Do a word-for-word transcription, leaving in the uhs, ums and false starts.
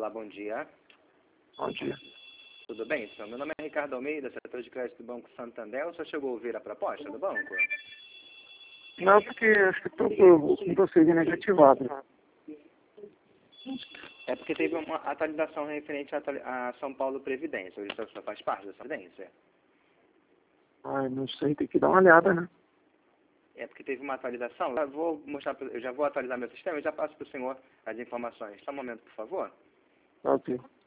Olá, bom dia. Bom dia. Tudo bem, senhor? Meu nome é Ricardo Almeida, setor de crédito do Banco Santander. O senhor chegou a ouvir a proposta do banco? Não, porque acho que tudo com vocês é negativado. É porque teve uma atualização referente a, atuali- a São Paulo Previdência. Hoje o senhor faz parte dessa previdência. Ai, não sei, tem que dar uma olhada, né? É porque teve uma atualização. Eu, vou mostrar, pra- eu já vou atualizar meu sistema e já passo para o senhor as informações. Só um momento, por favor. Ok.